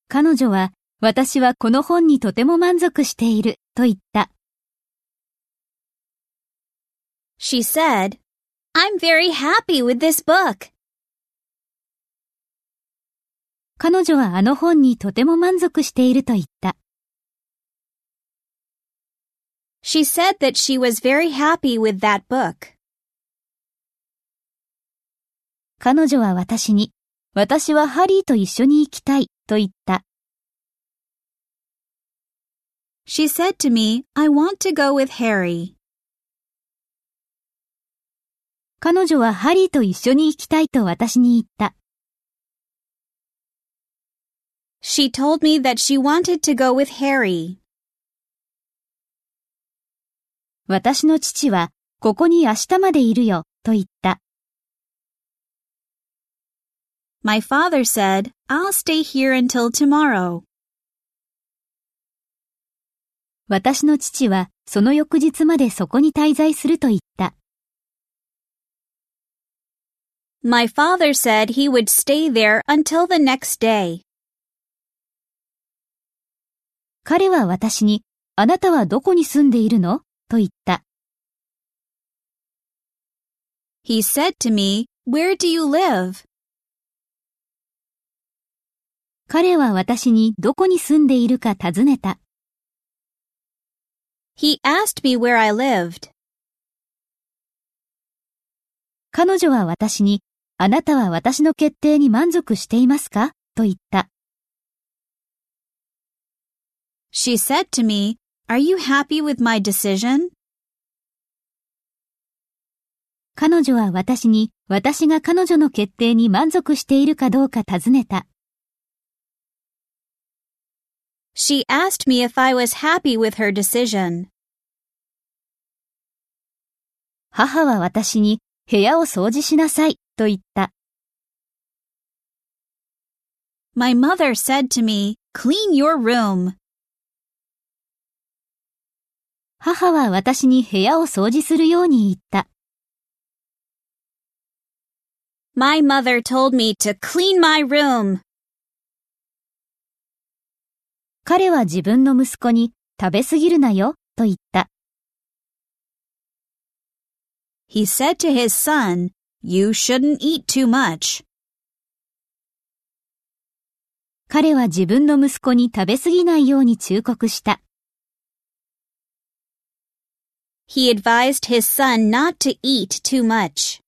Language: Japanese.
彼女は、私はこの本にとても満足している、と言った。 She said, I'm very happy with this book. 彼女はあの本にとても満足していると言った。 She said that she was very happy with that book. 彼女は私に、私はハリーと一緒に行きたい、と言った。 She said to me, I want to go with Harry. 彼女はハリーと一緒に行きたいと私に言った。 She told me that she wanted to go with Harry. 私の父は、ここに明日までいるよ、と言った。 My father said, I'll stay here until tomorrow. 私の父は、その翌日までそこに滞在すると言った。 My father said he would stay there until the next day. 彼は私に、あなたはどこに住んでいるのと言った。 He said to me, Where do you live? 彼は私にどこに住んでいるか尋ねた。 He asked me where I lived. 彼女は私に、あなたは私の決定に満足していますかと言った。 She said to me, Are you happy with my decision? 彼女は私に、私が彼女の決定に満足しているかどうか尋ねた。 She asked me if I was happy with her decision. 母は私に、部屋を掃除しなさい、と言った。 My mother said to me, Clean your room. 母は私に部屋を掃除するように言った。 My mother told me to clean my room. 彼は自分の息子に食べすぎるなよ、と言った。 He said to his son, You shouldn't eat too much. 彼は自分の息子に食べすぎないように忠告した。 He advised his son not to eat too much.